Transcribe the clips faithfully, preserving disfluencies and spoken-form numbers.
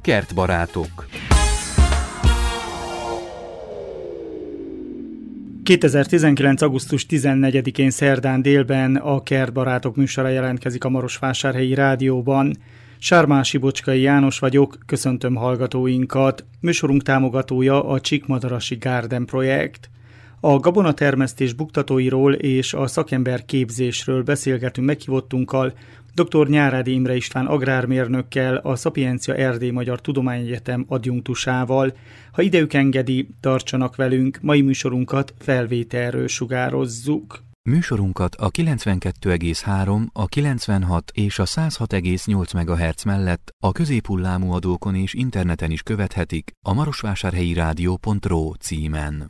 Kertbarátok. kétezer-tizenkilenc. augusztus tizennegyedikén szerdán délben a Kertbarátok műsora jelentkezik a Marosvásárhelyi Rádióban. Sármási Bocskai János vagyok, köszöntöm hallgatóinkat. Műsorunk támogatója a Csíkmadarasi Garden projekt. A gabonatermesztés buktatóiról és a szakember képzésről beszélgetünk meghívottunkkal, dr. Nyárádi Imre István agrármérnökkel, a Szapiencia Erdély Magyar Tudományegyetem adjunktusával. Ha idejük engedi, tartsanak velünk, mai műsorunkat felvételről sugározzuk. Műsorunkat a kilencvenkettő egész három, a kilencvenhat és a száz hat egész nyolc megahertz mellett a középhullámú adókon és interneten is követhetik a marosvásárhelyi rádió pont ro címen.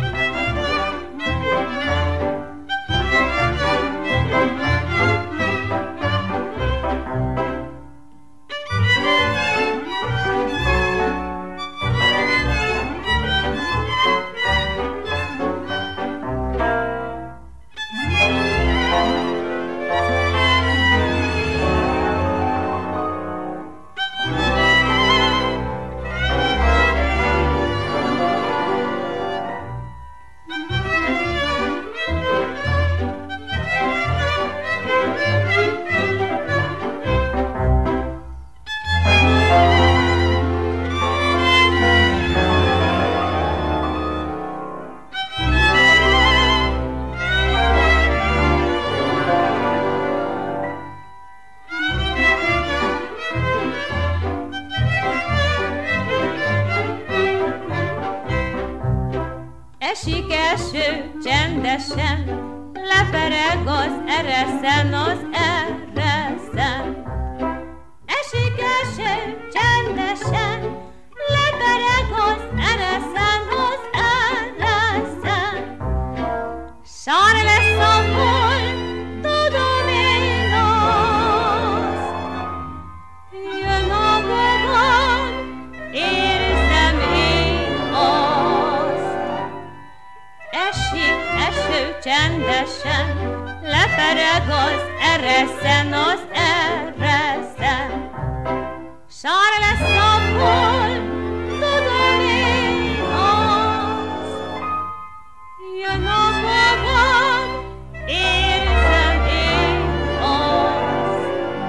Esik eső csendesen, lepereg az ereszen, az ereszen. Esik eső csendesen, lepereg az ereszen, az ereszen. Sár lesz a hold, tudom én azt, jön a bogon, érzem én azt. Esik eső csendesen, lepereg az ereszen, az ereszen. Sár lesz a hold, tudom én azt, jön a bogon, érzem én azt.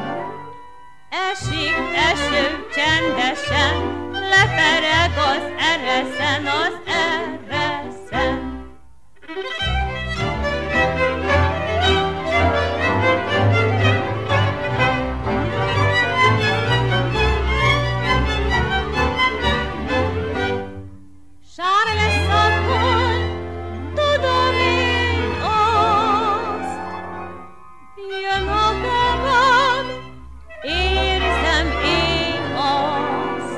Esik eső csendesen, lepereg az ereszen, az ereszen. Sár lesz a hold, tudom én azt, jön a bogon, érzem én azt.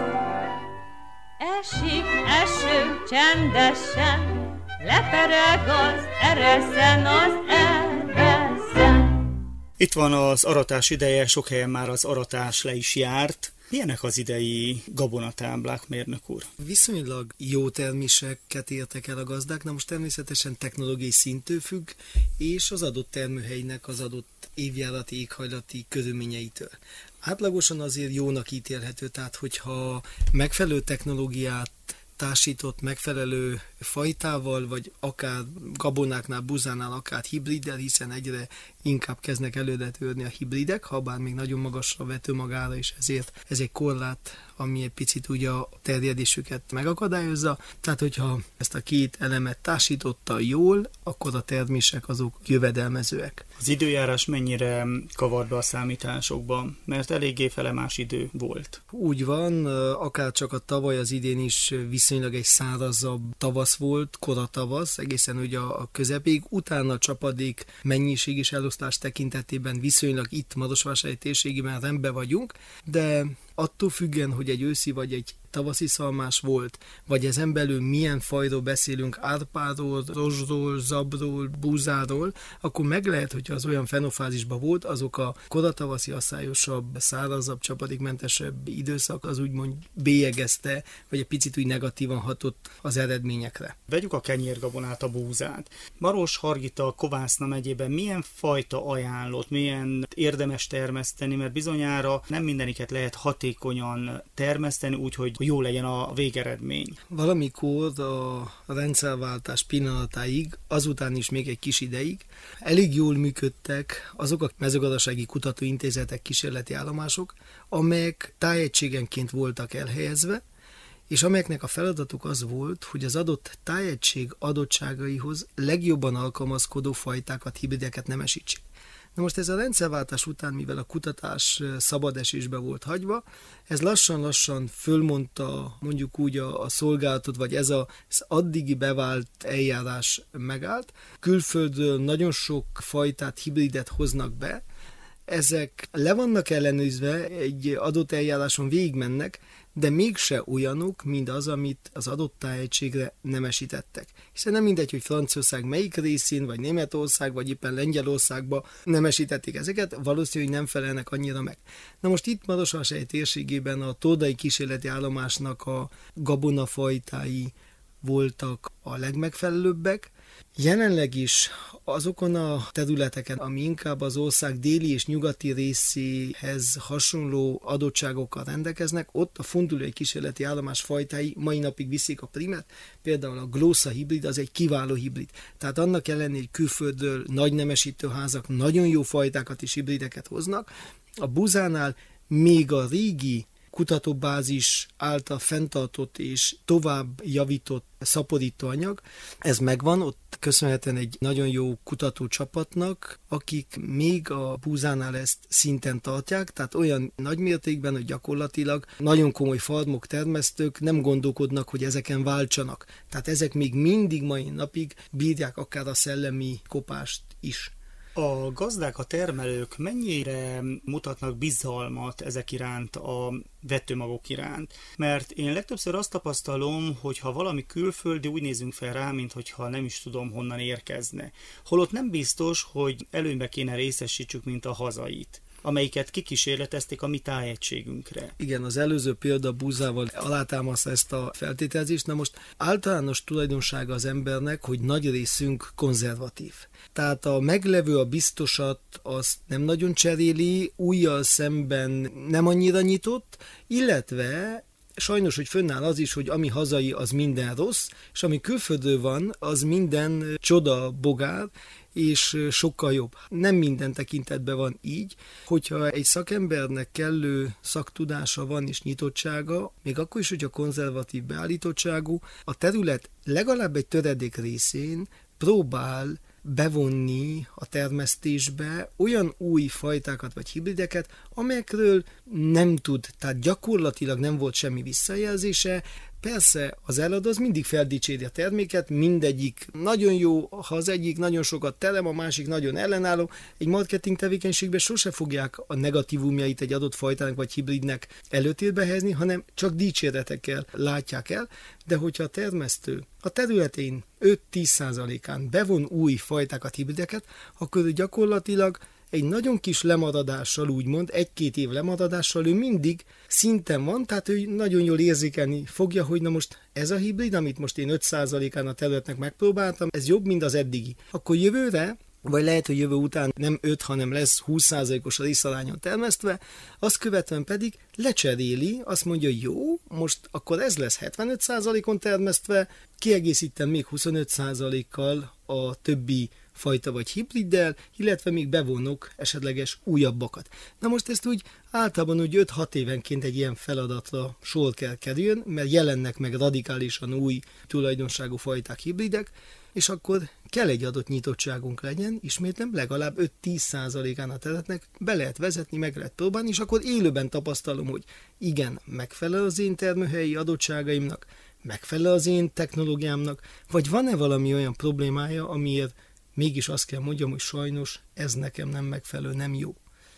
Esik eső csendesen, lepereg az ereszen, az ereszen. Itt van az aratás ideje, sok helyen már az aratás le is járt. Milyenek az idei gabonatáblák, mérnök úr? Viszonylag jó terméseket értek el a gazdák, na most természetesen technológiai szintől függ, és az adott termőhelynek az adott évjárati, éghajlati körülményeitől. Átlagosan azért jónak ítélhető, tehát hogyha megfelelő technológiát társított megfelelő fajtával, vagy akár gabonáknál, buzánál, akár hibriddel, hiszen egyre inkább kezdnek előre törni a hibridek, ha bár még nagyon magasra vető magára, és ezért ez egy korlát, ami egy picit ugye a terjedésüket megakadályozza. Tehát, hogyha ezt a két elemet társította jól, akkor a termések azok jövedelmezőek. Az időjárás mennyire kavar be a számításokban? Mert eléggé felemás idő volt. Úgy van, akár csak a tavaly, az idén is viszonylag egy szárazabb tavasz volt, kora tavasz, egészen ugye a közepéig, utána a csapadék mennyiség és elosztás tekintetében viszonylag itt Marosvásárhely térségében rendben vagyunk, de attól függően, hogy egy őszi vagy egy tavaszi szalmás volt, vagy ezen belül milyen fajról beszélünk, árpáról, rozsról, zabról, búzáról, akkor meg lehet, hogyha az olyan fenofázisban volt, azok a koratavaszi asszályosabb, szárazabb, csapadékmentesebb időszak az úgymond bélyegezte, vagy egy picit úgy negatívan hatott az eredményekre. Vegyük a kenyérgabonát, a búzát. Maros-Hargita, Kovászna megyében milyen fajta ajánlott, milyen érdemes termeszteni, mert bizonyára nem mindeniket lehet hatékonyan termeszteni, úgyhogy jó legyen a végeredmény. Valamikor a rendszerváltás pillanatáig, azután is még egy kis ideig elég jól működtek azok a mezőgazdasági kutatóintézetek, kísérleti állomások, amelyek tájegységenként voltak elhelyezve, és amelyeknek a feladatuk az volt, hogy az adott tájegység adottságaihoz legjobban alkalmazkodó fajtákat, hibrideket nemesítsék. Na most ez a rendszerváltás után, mivel a kutatás szabad esésbe volt hagyva, ez lassan-lassan fölmondta mondjuk úgy a, a szolgálatot, vagy ez az addigi bevált eljárás megállt. Külföldről nagyon sok fajtát, hibridet hoznak be, ezek le vannak ellenőrizve, egy adott eljáráson végigmennek, de mégse olyanok, mint az, amit az adott tájegységre nemesítettek. Hiszen nem mindegy, hogy Franciaország melyik részén, vagy Németország, vagy éppen Lengyelországban nemesítették ezeket, valószínűleg nem felelnek annyira meg. Na most itt Marosvásárhely térségében a tordai kísérleti állomásnak a gabonafajtái voltak a legmegfelelőbbek. Jelenleg is azokon a területeken, ami inkább az ország déli és nyugati részéhez hasonló adottságokkal rendelkeznek, ott a fondulói kísérleti állomás fajtái mai napig viszik a primet, például a glósza hibrid az egy kiváló hibrid. Tehát annak ellenére, hogy külföldről nagy nemesítőházak nagyon jó fajtákat és hibrideket hoznak, a búzánál még a régi kutatóbázis által fenntartott és tovább javított szaporítóanyag. Ez megvan, ott köszönhetően egy nagyon jó kutatócsapatnak, akik még a búzánál ezt szinten tartják, tehát olyan nagy mértékben, hogy gyakorlatilag nagyon komoly farmok, termesztők nem gondolkodnak, hogy ezeken váltsanak. Tehát ezek még mindig mai napig bírják akár a szellemi kopást is. A gazdák, a termelők mennyire mutatnak bizalmat ezek iránt, a vetőmagok iránt? Mert én legtöbbször azt tapasztalom, hogy ha valami külföldi, úgy nézünk fel rá, mintha nem is tudom honnan érkezne. Holott nem biztos, hogy előnybe kéne részesítsük, mint a hazait, amelyiket kikísérletezték a mi tájegységünkre. Igen, az előző példa búzával alátámasztja ezt a feltételezést. Na most általános tulajdonsága az embernek, hogy nagy részünk konzervatív. Tehát a meglevő, a biztosat azt nem nagyon cseréli, újjal szemben nem annyira nyitott, illetve sajnos, hogy fönnáll az is, hogy ami hazai, az minden rossz, és ami külföldről van, az minden csoda bogár, és sokkal jobb. Nem minden tekintetben van így, hogyha egy szakembernek kellő szaktudása van és nyitottsága, még akkor is, hogyha konzervatív beállítottságú, a terület legalább egy töredék részén próbál bevonni a termesztésbe olyan új fajtákat vagy hibrideket, amelyekről nem tud, tehát gyakorlatilag nem volt semmi visszajelzése. Persze az eladó az mindig feldicséri a terméket, mindegyik nagyon jó, ha az egyik nagyon sokat terem, a másik nagyon ellenálló. Egy marketing tevékenységben sose fogják a negatívumjait egy adott fajtának vagy hibridnek előtérbe helyezni, hanem csak dicséretekkel látják el, de hogyha a termesztő a területén öt-tíz százalékán bevon új fajtákat, hibrideket, akkor gyakorlatilag egy nagyon kis lemaradással, úgymond, egy-két év lemaradással ő mindig szinten van, tehát ő nagyon jól érzékelni fogja, hogy na most ez a hibrid, amit most én öt százalékán a területnek megpróbáltam, ez jobb, mint az eddigi. Akkor jövőre, vagy lehet, hogy jövő után nem öt, hanem lesz húsz százalékos részarányon termesztve, azt követően pedig lecseréli, azt mondja, jó, most akkor ez lesz hetvenöt százalékon termesztve, kiegészítem még huszonöt százalékkal a többi fajta vagy hibriddel, illetve még bevonok esetleges újabbakat. Na most ezt úgy általában úgy öt-hat évenként egy ilyen feladatra sor kell kerüljön, mert jelennek meg radikálisan új tulajdonságú fajták, hibridek, és akkor kell egy adott nyitottságunk legyen, ismétlem, legalább öt-tíz százalékán a területnek be lehet vezetni, meg lehet próbálni, és akkor élőben tapasztalom, hogy igen, megfelel az én termőhelyi adottságaimnak, megfelel az én technológiámnak, vagy van-e valami olyan problémája, amiért mégis azt kell mondjam, hogy sajnos ez nekem nem megfelelő, nem jó.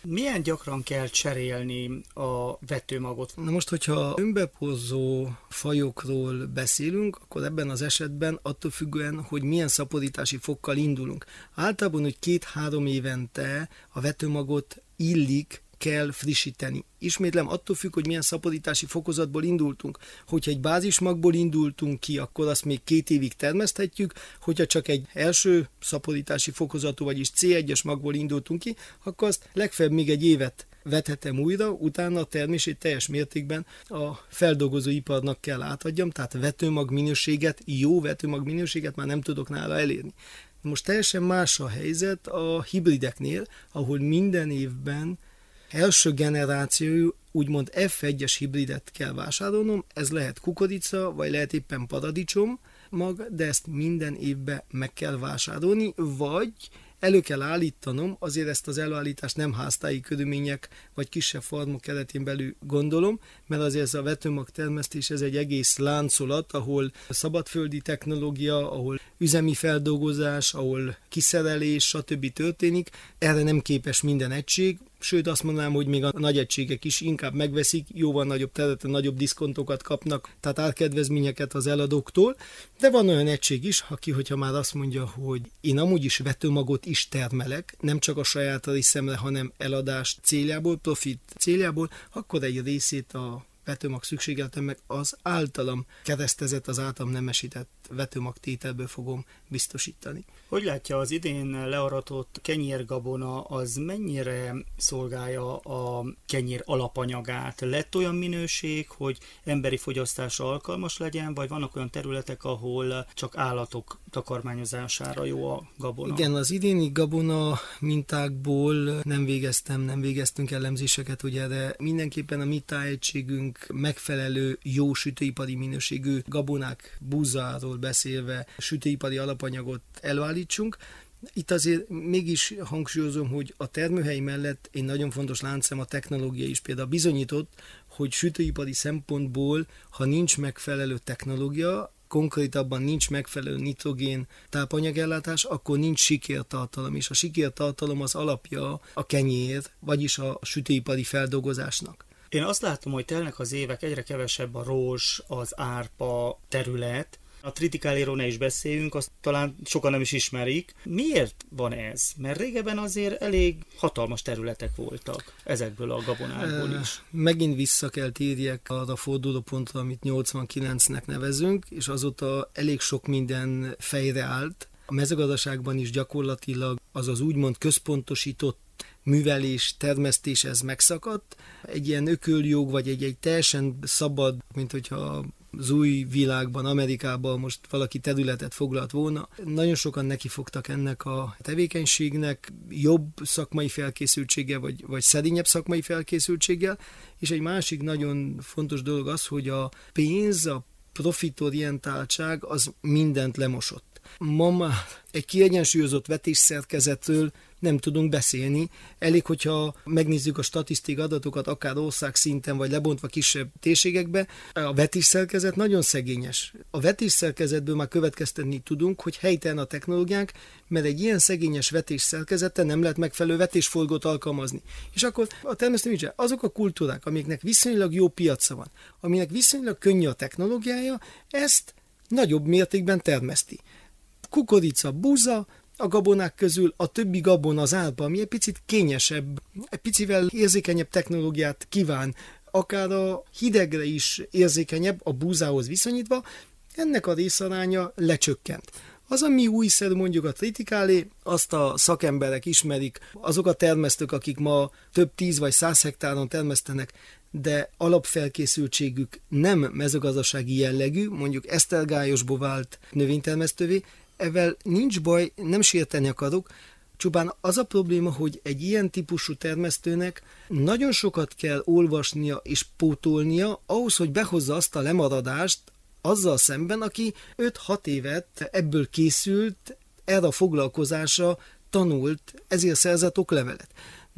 Milyen gyakran kell cserélni a vetőmagot? Na most, hogyha önbeporzó fajokról beszélünk, akkor ebben az esetben attól függően, hogy milyen szaporítási fokkal indulunk. Általában, hogy két-három évente a vetőmagot illik, kell frissíteni. Ismétlem, attól függ, hogy milyen szaporítási fokozatból indultunk. Hogyha egy bázismagból indultunk ki, akkor azt még két évig termeszthetjük, hogyha csak egy első szaporítási fokozatú, vagyis cé egyes magból indultunk ki, akkor azt legfeljebb még egy évet vethetem újra, utána a termését teljes mértékben a feldolgozóiparnak kell átadjam, tehát vetőmag minőséget, jó vetőmag minőséget már nem tudok nála elérni. Most teljesen más a helyzet a hibrideknél, ahol minden évben első generációjú, úgymond ef egyes hibridet kell vásárolnom, ez lehet kukorica, vagy lehet éppen paradicsom mag, de ezt minden évben meg kell vásárolni, vagy elő kell állítanom, azért ezt az előállítást nem háztáji körülmények vagy kisebb farmok keretén belül gondolom, mert azért ez a vetőmag termesztés, ez egy egész láncolat, ahol szabadföldi technológia, ahol üzemi feldolgozás, ahol kiszerelés, stb. Történik. Erre nem képes minden egység, sőt azt mondanám, hogy még a nagy egységek is inkább megveszik, jóval nagyobb területen nagyobb diszkontokat kapnak, tehát árkedvezményeket az eladóktól, de van olyan egység is, aki, hogyha már azt mondja, hogy én amúgy is vetőmagot is termelek, nem csak a saját részemre, hanem eladás céljából, profit céljából, akkor egy részét a vetőmag szükségletemnek az általam keresztezett, az általam nemesített vetőmag tételből fogom biztosítani. Hogy látja, az idén learatott kenyérgabona az mennyire szolgálja a kenyér alapanyagát? Lett olyan minőség, hogy emberi fogyasztásra alkalmas legyen, vagy vannak olyan területek, ahol csak állatok takarmányozására jó a gabona? Igen, az idéni gabona mintákból nem végeztem, nem végeztünk elemzéseket, ugye, de mindenképpen a mi tájegységünk megfelelő jó sütőipari minőségű gabonák búzáról beszélve sütőipari alapanyagot előállítsunk. Itt azért mégis hangsúlyozom, hogy a termőhely mellett egy nagyon fontos láncszem a technológia is. Például bizonyított, hogy sütőipari szempontból, ha nincs megfelelő technológia, konkrétabban nincs megfelelő nitrogén tápanyagellátás, akkor nincs sikértartalom, és a sikértartalom az alapja a kenyér, vagyis a sütőipari feldolgozásnak. Én azt látom, hogy telnek az évek, egyre kevesebb a rózs, az árpa terület. A tritikáléról ne is beszéljünk, azt talán sokan nem is ismerik. Miért van ez? Mert régebben azért elég hatalmas területek voltak ezekből a gabonákból is. Megint vissza kell térjek arra a fordulópontra, amit nyolcvankilencnek nevezünk, és azóta elég sok minden fejre állt. A mezőgazdaságban is gyakorlatilag az az úgymond központosított művelés, termesztés, ez megszakadt. Egy ilyen ököljog, vagy egy, egy teljesen szabad, mint hogyha az új világban, Amerikában most valaki területet foglalt volna. Nagyon sokan nekifogtak ennek a tevékenységnek, jobb szakmai felkészültséggel, vagy, vagy szerényebb szakmai felkészültséggel, és egy másik nagyon fontos dolog az, hogy a pénz, a profitorientáltság az mindent lemosott. Ma már egy kiegyensúlyozott vetésszerkezetről nem tudunk beszélni. Elég, hogyha megnézzük a statisztikai adatokat, akár ország szinten, vagy lebontva kisebb térségekbe, a vetésszerkezet nagyon szegényes. A vetésszerkezetből már következtetni tudunk, hogy helytelen a technológiánk, mert egy ilyen szegényes vetésszerkezettel nem lehet megfelelő vetésfolgót alkalmazni. És akkor a természetesen azok a kultúrák, amiknek viszonylag jó piaca van, aminek viszonylag könnyű a technológiája, ezt nagyobb mértékben termeszti. Kukorica, búza, a gabonák közül a többi gabona, az árpa, ami egy picit kényesebb, egy picivel érzékenyebb technológiát kíván, akár a hidegre is érzékenyebb a búzához viszonyítva, ennek a részaránya lecsökkent. Az, ami újszerű, mondjuk a tritikálé, azt a szakemberek ismerik, azok a termesztők, akik ma több tíz vagy száz hektáron termesztenek, de alapfelkészültségük nem mezőgazdasági jellegű, mondjuk esztergályosból vált növénytermesztővé, ezzel nincs baj, nem sérteni akarok, csupán az a probléma, hogy egy ilyen típusú termesztőnek nagyon sokat kell olvasnia és pótolnia ahhoz, hogy behozza azt a lemaradást azzal szemben, aki öt-hat évet ebből készült, erre a foglalkozásra tanult, ezért szerzett oklevelet. Na most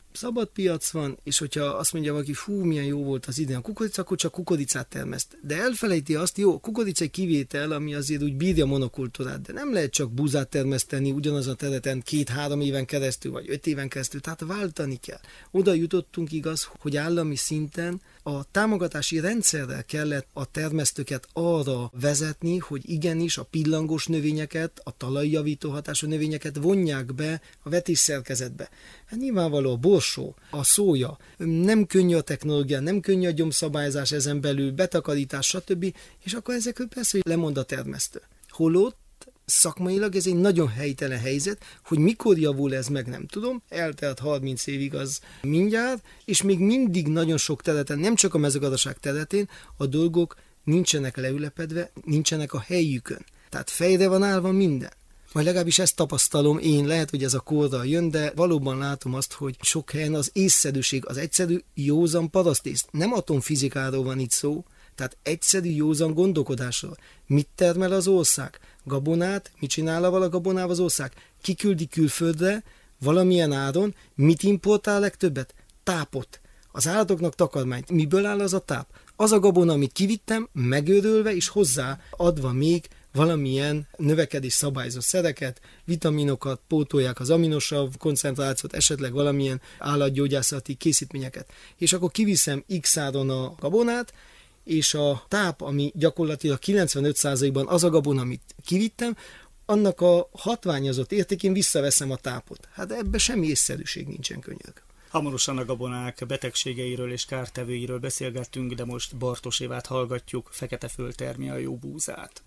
szabad piac van, és hogyha azt mondja valaki, fú, milyen jó volt az idén a kukorica, akkor csak kukoricát termeszt. De elfelejti azt, jó, a kukorica egy kivétel, ami azért úgy bírja monokultúrát, de nem lehet csak búzát termeszteni ugyanazon a területen két-három éven keresztül, vagy öt éven keresztül, tehát váltani kell. Oda jutottunk, igaz, hogy állami szinten a támogatási rendszerrel kellett a termesztőket arra vezetni, hogy igenis a pillangós növényeket, a talajjavító hatású növényeket vonják be a vetésszerkezetbe. Hát nyilvánvaló a borsó, a szója, nem könnyű a technológia, nem könnyű a gyomszabályzás ezen belül, betakarítás, stb. És akkor ezekről persze, hogy lemond a termesztő. Holott szakmailag ez egy nagyon helytelen helyzet, hogy mikor javul ez meg, nem tudom, eltelt harminc évig az mindjárt, és még mindig nagyon sok területen, nem csak a mezőgazdaság területén, a dolgok nincsenek leülepedve, nincsenek a helyükön. Tehát fejre van állva minden. Vagy legalábbis ezt tapasztalom én, lehet, hogy ez a korral jön, de valóban látom azt, hogy sok helyen az észszerűség, az egyszerű józan parasztészt. Nem atomfizikáról van itt szó, tehát egyszerű józan gondolkodásról. Mit termel az ország? Gabonát, mit csinál a gabonával az ország? Kiküldi külföldre, valamilyen áron, mit importál legtöbbet? Tápot. Az állatoknak takarmányt. Miből áll az a táp? Az a gabona, amit kivittem, megőrölve és hozzá adva még valamilyen növekedés szabályozó szereket, vitaminokat, pótolják az aminosav koncentrációt, esetleg valamilyen állatgyógyászati készítményeket. És akkor kiviszem X áron a gabonát, és a táp, ami gyakorlatilag kilencvenöt százalékban az a gabona, amit kivittem, annak a hatványozott értékén visszaveszem a tápot. Hát ebben semmi észszerűség nincsen, könyörgöm. Hamarosan a gabonák betegségeiről és kártevőiről beszélgettünk, de most Bartos Évát hallgatjuk, Fekete Föld termi a jó búzát.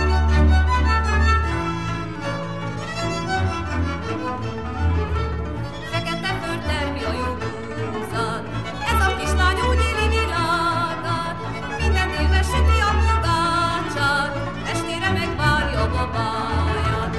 Fekete Föld termi a jó búzát, ez a kislány úgy éli világát, minden évben süti a pogácsát, estére megvárja a babáját.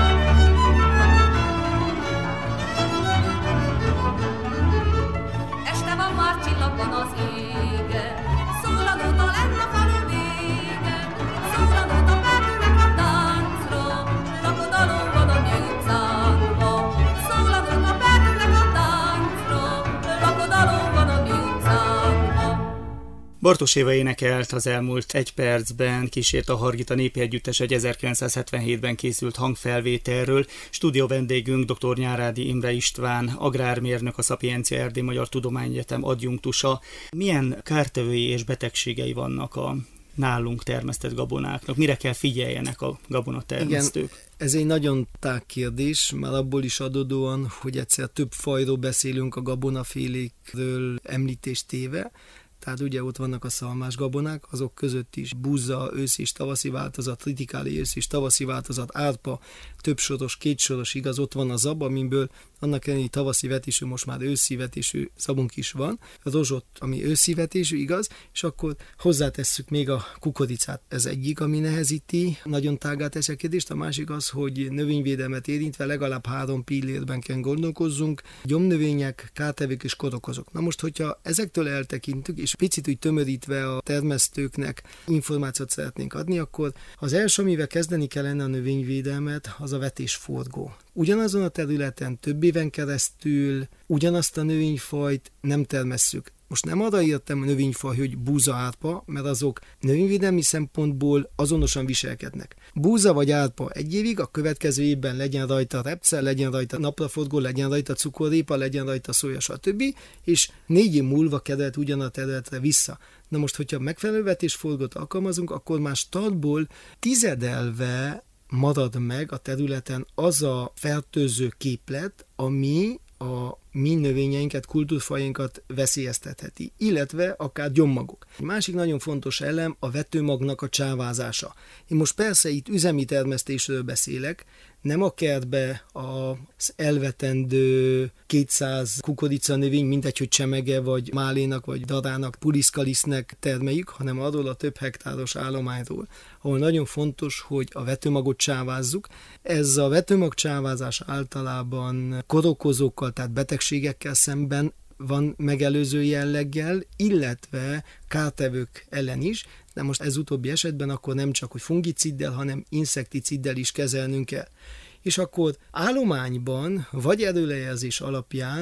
Este van már csillagban az égen, szól a nóta lenn a falu végen, szól a nóta percnek a táncra, lakodalom van a mi utcánkba. Szól a nóta percnek a táncra, lakodalom van a mi utcánkba. Bartos Éva énekelt az elmúlt egy percben, kísért a Hargita Népi Együttes egy ezerkilencszázhetvenhétben készült hangfelvételről. Stúdió vendégünk dr. Nyárádi Imre István, agrármérnök, a Szapiencia Erdély Magyar Tudományegyetem adjunktusa. Milyen kártevői és betegségei vannak a nálunk termesztett gabonáknak? Mire kell figyeljenek a gabonatermesztők? Igen, ez egy nagyon tág kérdés, már abból is adódóan, hogy egyszer több fajról beszélünk a gabonafélékről említést téve. Tehát ugye ott vannak a szalmás gabonák, azok között is búza, őszi és tavaszi változat, ritikáli őszi és tavaszi változat, árpa, többsoros, kétsoros, igaz, ott van a zab, amiből annak ellenére tavaszi vetésű, most már őszi vetésű zabunk is van, a rozsot, ami őszi vetésű, igaz, és akkor hozzátesszük még a kukoricát. Ez egyik, ami nehezíti, nagyon tágát teszi a kérdést, a másik az, hogy növényvédelmet érintve legalább három pillérben kell gondolkozzunk, gyomnövények, kártevők és korokozók. Na most, hogyha ezektől eltekintünk, és picit úgy tömörítve a termesztőknek információt szeretnénk adni, akkor az első, amivel kezdeni kellene a növényvédelmet, az a vetésforgó. Ugyanazon a területen több éven keresztül ugyanazt a növényfajt nem termesszük. Most nem arra írtam a növényfaj, hogy búza, árpa, mert azok növényvédelmi szempontból azonosan viselkednek. Búza vagy árpa egy évig, a következő évben legyen rajta repce, legyen rajta napraforgó, legyen rajta cukorrépa, legyen rajta szója, stb. És négy év múlva került ugyan a területre vissza. Na most, hogyha megfelelő vetésforgót alkalmazunk, akkor már startból tizedelve marad meg a területen az a fertőző képlet, ami a mi növényeinket, kultúrfajainkat veszélyeztetheti, illetve akár gyommagok. Egy másik nagyon fontos elem a vetőmagnak a csávázása. Én most persze itt üzemi termesztésről beszélek, nem a kertbe az elvetendő kétszáz kukorica növény, mindegy, hogy csemege, vagy málénak, vagy darának, puliszkalisznek termeljük, hanem arról a több hektáros állományról, ahol nagyon fontos, hogy a vetőmagot csávázzuk. Ez a vetőmag csávázás általában korokozókkal, tehát betegségekkel szemben van megelőző jelleggel, illetve kártevők ellen is, de most ez utóbbi esetben akkor nem csak, hogy fungiciddel, hanem inszekticiddel is kezelnünk kell. És akkor állományban, vagy előrejelzés alapján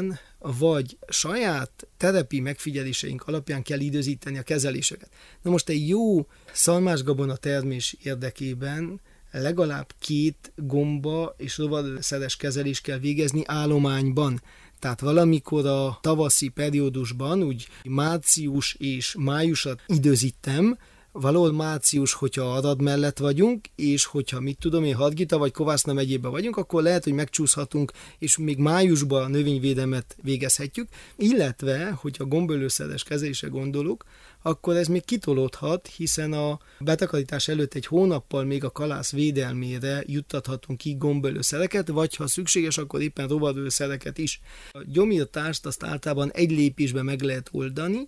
vagy saját terepi megfigyeléseink alapján kell időzíteni a kezeléseket. Na most egy jó szalmásgabona termés érdekében legalább két gomba és rovarszeres kezelést kell végezni állományban. Tehát valamikor a tavaszi periódusban, úgy március és májusat időzítem, valahol március, hogyha Arad mellett vagyunk, és hogyha mit tudom én, Hargita vagy Kovászna megyében vagyunk, akkor lehet, hogy megcsúszhatunk, és még májusban a növényvédelmet végezhetjük, illetve, hogyha gombaölőszeres kezelésre gondolok, akkor ez még kitolódhat, hiszen a betakarítás előtt egy hónappal még a kalász védelmére juttathatunk ki gombaölőszereket, vagy ha szükséges, akkor éppen rovarölőszereket is. A gyomírtást azt általában egy lépésben meg lehet oldani.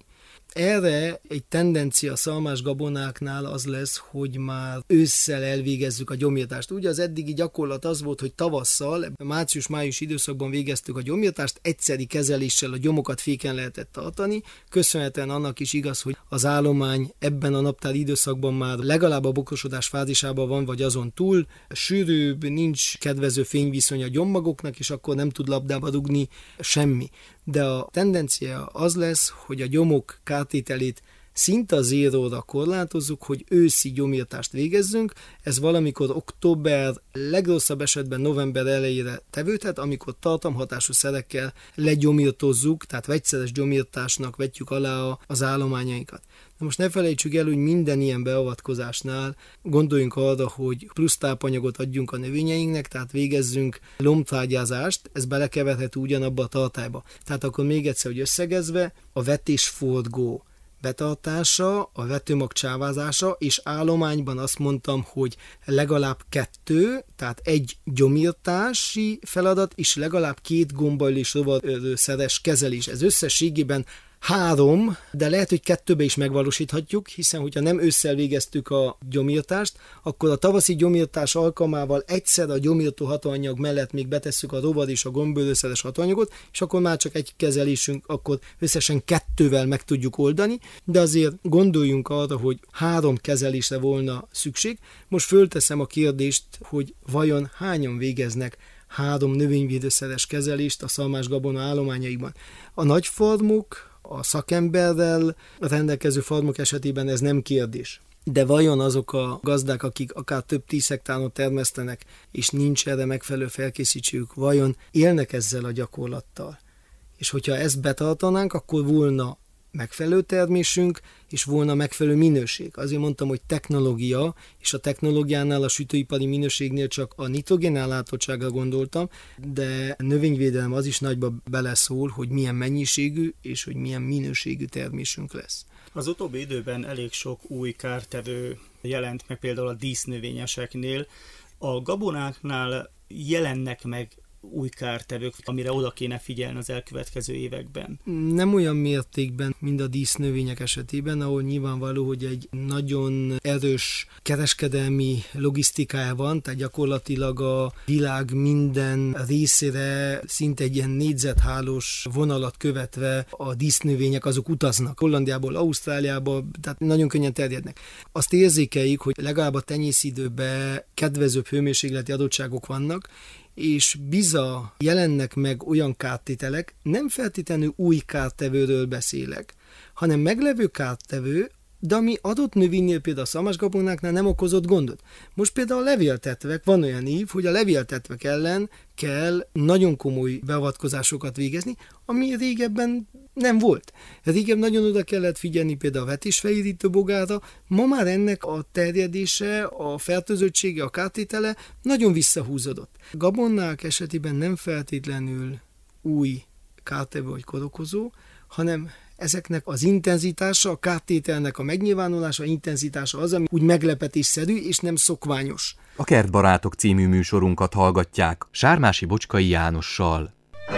Erre egy tendencia a szalmásgabonáknál az lesz, hogy már ősszel elvégezzük a gyomírtást. Ugye az eddigi gyakorlat az volt, hogy tavasszal, március-május időszakban végeztük a gyomírtást, egyszeri kezeléssel a gyomokat féken lehetett tartani. Köszönhetően annak is igaz, hogy az állomány ebben a naptári időszakban már legalább a bokrosodás fázisában van, vagy azon túl. Sűrűbb, nincs kedvező fényviszony a gyommagoknak, és akkor nem tud labdába dugni semmi. De a tendencia az lesz, hogy a gyomok kártételét szinte a zéróra korlátozzuk, hogy őszi gyomírtást végezzünk. Ez valamikor október, legrosszabb esetben november elejére tevődhet, amikor tartalomhatású szerekkel legyomírtozzuk, tehát vegyszeres gyomírtásnak vetjük alá az állományainkat. Na most ne felejtsük el, hogy minden ilyen beavatkozásnál gondoljunk arra, hogy plusz tápanyagot adjunk a növényeinknek, tehát végezzünk lombtrágyázást, ez belekeverhető ugyanabba a tartályba. Tehát akkor még egyszer, hogy összegezve, a vetésforgó betartása, a vetőmag csávázása, és állományban azt mondtam, hogy legalább kettő, tehát egy gyomírtási feladat, és legalább két gombaölő és rovarölőszeres kezelés. Ez összességében három, de lehet, hogy kettőbe is megvalósíthatjuk, hiszen hogyha nem ősszel végeztük a gyomírtást, akkor a tavaszi gyomírtás alkalmával egyszer a gyomírtó hatóanyag mellett még betesszük a rovar és a gombaölőszeres hatóanyagot, és akkor már csak egy kezelésünk, akkor összesen kettővel meg tudjuk oldani, de azért gondoljunk arra, hogy három kezelésre volna szükség. Most fölteszem a kérdést, hogy vajon hányan végeznek három növényvédőszeres kezelést a szalmásgabona állományaikban. A nagy farmok, a szakemberrel rendelkező farmok esetében ez nem kérdés. De vajon azok a gazdák, akik akár több tíz hektáron termesztenek, és nincs erre megfelelő felkészítségük, vajon élnek ezzel a gyakorlattal? És hogyha ezt betartanánk, akkor volna megfelelő termésünk, és volna megfelelő minőség. Azért mondtam, hogy technológia, és a technológiánál, a sütőipari minőségnél csak a nitrogén ellátottságra gondoltam, de növényvédelem az is nagyba beleszól, hogy milyen mennyiségű és hogy milyen minőségű termésünk lesz. Az utóbbi időben elég sok új kártevő jelent meg, például a dísznövényeseknél. A gabonáknál jelennek meg új kártevők, amire oda kéne figyelni az elkövetkező években? Nem olyan mértékben, mint a dísznövények esetében, ahol nyilvánvaló, hogy egy nagyon erős kereskedelmi logisztikája van, tehát gyakorlatilag a világ minden részére szinte egy ilyen négyzethálós vonalat követve a dísznövények azok utaznak. Hollandiából, Ausztráliába, tehát nagyon könnyen terjednek. Azt érzékeljük, hogy legalább a tenyészidőben kedvezőbb hőmérsékleti adottságok vannak, és biza jelennek meg olyan kártételek, nem feltétlenül új kártevőről beszélek, hanem meglevő kártevő, de ami adott növénynél, például a szalmásgabonáknál nem okozott gondot. Most például a levéltetvek, van olyan ív, hogy a levéltetvek ellen kell nagyon komoly beavatkozásokat végezni, ami régebben nem volt. Régebben nagyon oda kellett figyelni például a vetésfelirítő bogára, ma már ennek a terjedése, a fertőzöttsége, a kártétele nagyon visszahúzódott. Gabonák esetében nem feltétlenül új kártevő vagy korokozó, hanem ezeknek az intenzitása, a kártételnek a megnyilvánulása, intenzitása az, ami úgy meglepetésszerű és nem szokványos. A Kertbarátok című műsorunkat hallgatják Sármási Bocskai Jánossal.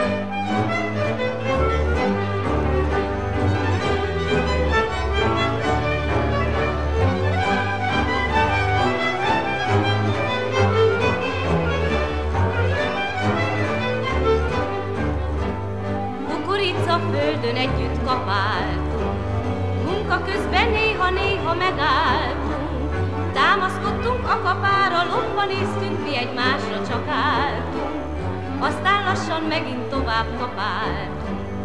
Földön együtt kapáltunk, munka közben néha-néha megálltunk, támaszkodtunk a kapára, lomba néztünk, mi egymásra csak álltunk, aztán lassan megint tovább kapáltunk.